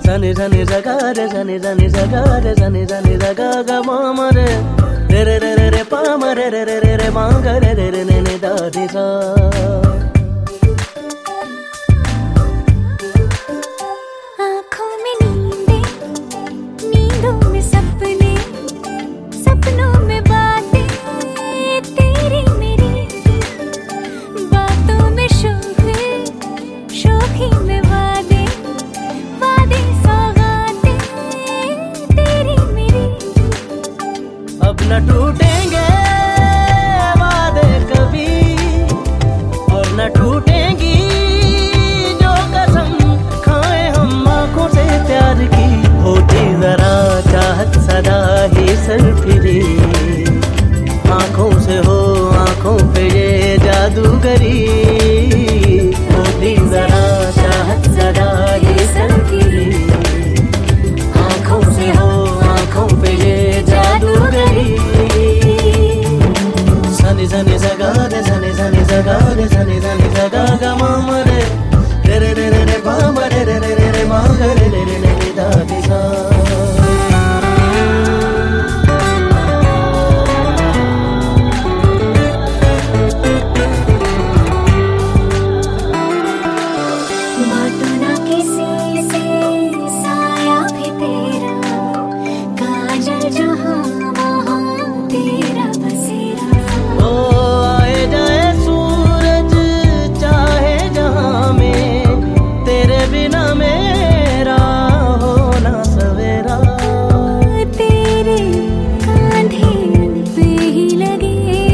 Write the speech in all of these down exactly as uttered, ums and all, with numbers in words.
Sani sani saga re sani sani saga re sani sani saga ga ma ma re re re re re re pa ma re re re re re ma ga re re re ne ne da di sa. आँखों में नींदें, नींदों में सपने, सपनों में बातें तेरी मेरी, बातों में शोखे, शोखी में वादे, वादे सौगातें तेरी मेरी। अब न टूटेंगे वादे कभी और न टूटेंगी जो कसम खाए हम आंखों से प्यार की। होती जरा चाहत सदा ही सरफिरी, आंखों से हो आंखों पे ये जादूगरी। होती जरा चाहत सदा ही सरफिरी, आंखों से हो आंखों पे ये जादूगरी। सनी सनी सगा रे सनी सनी सगा रे सनी सनी सगा गा मा मा रे रे रे रे रे रे पा मा रे रे रे रे रे मा गा रे रे रे रे रे दा दी सा। बाटो ना किसी से साया भी तेरा, काजल जहाँ वहाँ तेरा बसेरा। ओ आए जाए सूरज चाहे जहाँ में, तेरे बिना मेरा होना सवेरा। तेरे कांधे पे ही लगे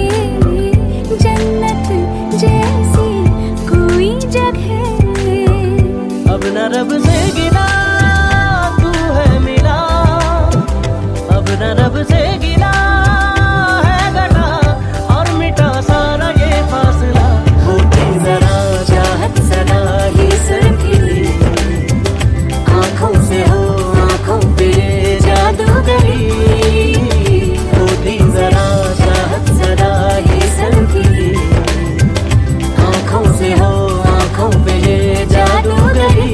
जन्नत जैसी कोई जगह। अब न रब से गिला तू है मिला, अब न रब से गिला है घटा और मिटा सारा ये फासला। होती जरा चाहत सदा ही सरफिरी, आंखों से हो आंखों पे ये जादूगरी। होती जरा चाहत सदा ही सरफिरी, आंखों से हो आंखों पे ये जादूगरी।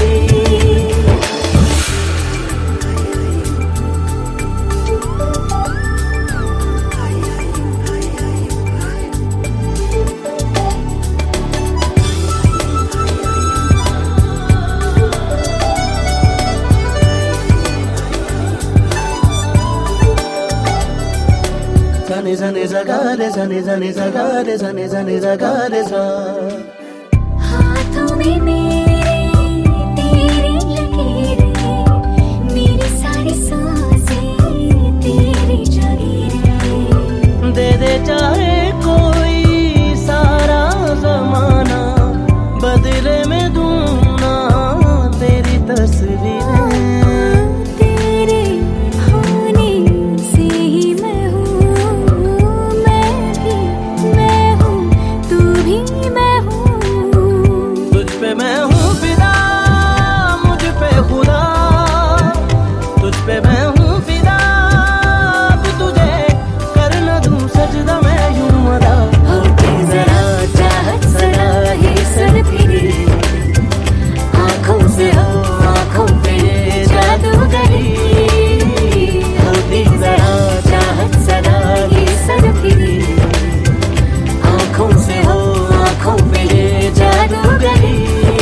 सनी सनी सगा रे सनी सनी सगा रे सनी सनी सगा रे सा। हाथों में मेरे तेरी लकीरें, मेरी सारी सांसें तेरी जागीरें। दे दे चाहे कोई सारा जमाना, बदले में दूंगा तेरी तस्वीरें। तेरे होने से ही मैं हूँ, मैं भी मैं हूँ, तू भी मैं हूँ। तुझ पे मैं हूँ फिदा, मुझ पे खुदा, तुझ पे मैं हूँ फिदा, अब तुझे कर न दूँ सजदा मैं यूं अदा। होती जरा चाहत सदा ही सरफिरी, आंखों से हो आंखों पे ये जादूगरी। होती जरा चाहत सदा ही सरफिरी, आंखों से हो आंखों पे ये जादूगरी।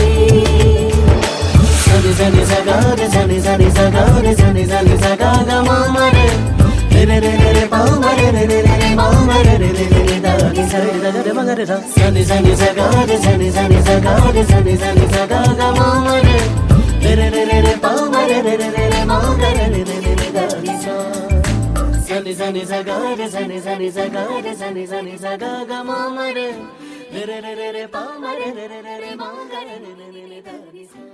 सनी सनी सगा रे सनी सनी सगा रे सनी सनी सगा गा मा मा रे रे रे रे रे रे पा मा रे रे रे रे रे मा मा रे रे रे रे रे दा नी सा रे दा रे मा गा रे सा। सनी सनी सगा रे सनी सनी सगा रे सनी सनी सगा गा मा मा रे रे रे रे रे रे पा मा रे रे रे रे रे मा गा रे रे रे रे रे दा नी सा। सनी सनी सगा रे सनी सनी सगा रे सनी सनी सगा गा मा मा रे रे रे रे रे रे पा मा रे रे रे रे रे मा गा रे रे रे रे रे दा नी सा।